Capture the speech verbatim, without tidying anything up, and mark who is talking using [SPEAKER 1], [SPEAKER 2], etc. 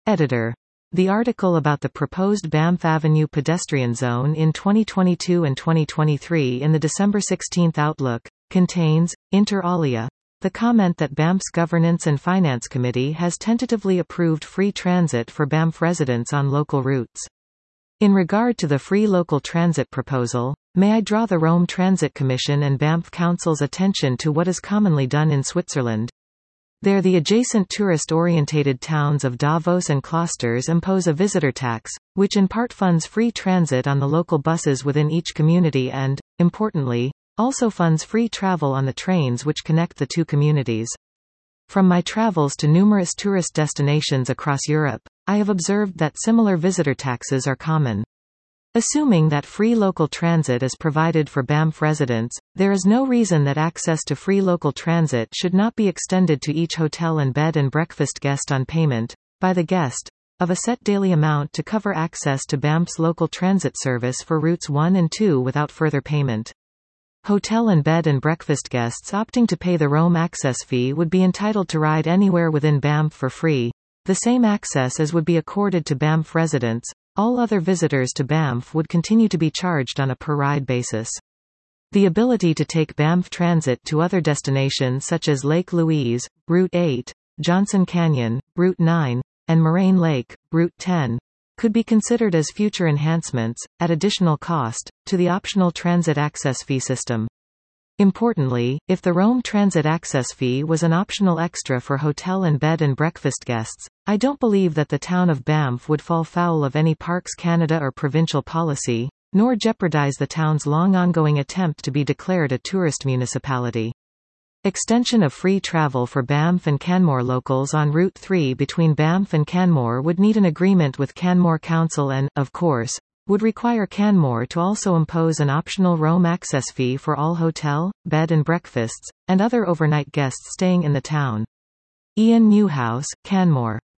[SPEAKER 1] Editor. The article about the proposed Banff Avenue pedestrian zone in twenty twenty-two and twenty twenty-three in the December sixteenth Outlook contains, inter alia, the comment that Banff's Governance and Finance Committee has tentatively approved free transit for Banff residents on local routes. In regard to the free local transit proposal, may I draw the Rome Transit Commission and Banff Council's attention to what is commonly done in Switzerland. There the adjacent tourist-orientated towns of Davos and Klosters impose a visitor tax, which in part funds free transit on the local buses within each community and, importantly, also funds free travel on the trains which connect the two communities. From my travels to numerous tourist destinations across Europe, I have observed that similar visitor taxes are common. Assuming that free local transit is provided for Banff residents, there is no reason that access to free local transit should not be extended to each hotel and bed and breakfast guest on payment, by the guest, of a set daily amount to cover access to Banff's local transit service for routes one and two without further payment. Hotel and bed and breakfast guests opting to pay the Rome access fee would be entitled to ride anywhere within Banff for free, the same access as would be accorded to Banff residents. All other visitors to Banff would continue to be charged on a per-ride basis. The ability to take Banff Transit to other destinations such as Lake Louise, Route eight, Johnson Canyon, Route nine, and Moraine Lake, Route ten, could be considered as future enhancements, at additional cost, to the optional transit access fee system. Importantly, if the Rome Transit access fee was an optional extra for hotel and bed and breakfast guests, I don't believe that the town of Banff would fall foul of any Parks Canada or provincial policy, nor jeopardize the town's long ongoing attempt to be declared a tourist municipality. Extension of free travel for Banff and Canmore locals on Route three between Banff and Canmore would need an agreement with Canmore Council and, of course, would require Canmore to also impose an optional Rome access fee for all hotel, bed and breakfasts, and other overnight guests staying in the town. Ian Newhouse, Canmore.